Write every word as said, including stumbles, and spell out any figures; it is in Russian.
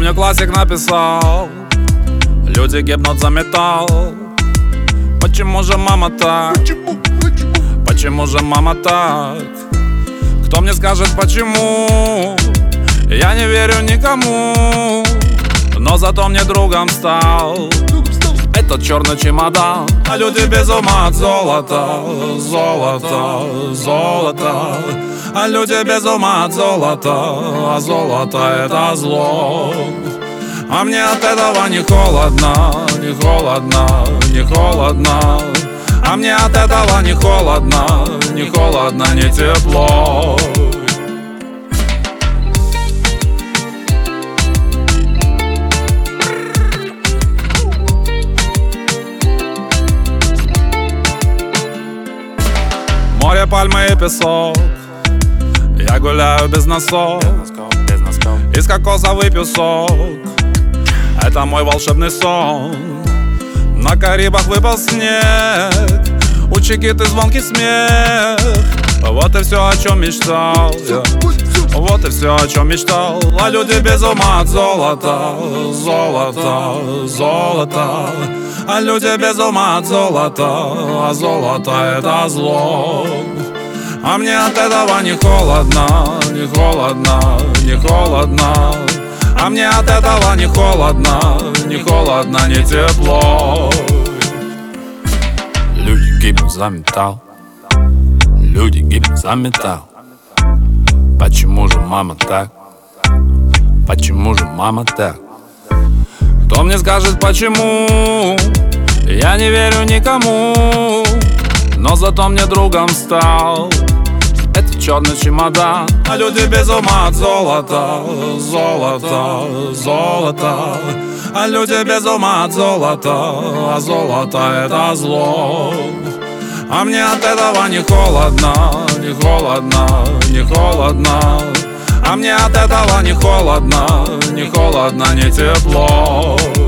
Помню, классик написал: люди гибнут за металл. Почему же мама так? Почему? Почему? Почему же мама так? Кто мне скажет почему? Я не верю никому, но зато мне другом стал этот черный чемодан. А люди без ума от золота, золота, золота. А люди без ума от золота, а золото это зло. А мне от этого не холодно, не холодно, не холодно. А мне от этого не холодно, не холодно, не тепло. Море, пальмы и песок, я гуляю без носок, из кокоса выпью сок. Это мой волшебный сон. На Карибах выпал снег, у Чикиты звонкий смех. Вот и все, о чем мечтал я. Вот и все, о чем мечтал. А люди без ума от золота, золота, золота. А люди без ума от золота, а золото это зло. А мне от этого не холодно, не холодно, не холодно. А мне от этого не холодно, не холодно, не тепло. Люди гибнут за металл, люди гибнут за металл. Почему же мама так? Почему же мама так? Кто мне скажет почему? Я не верю никому, но зато мне другом стал этот черный чемодан. А люди без ума от золота, золота, золота. А люди без ума от золота, а золото это зло. А мне от этого не холодно, не холодно, не холодно. А мне от этого не холодно, не холодно, не тепло.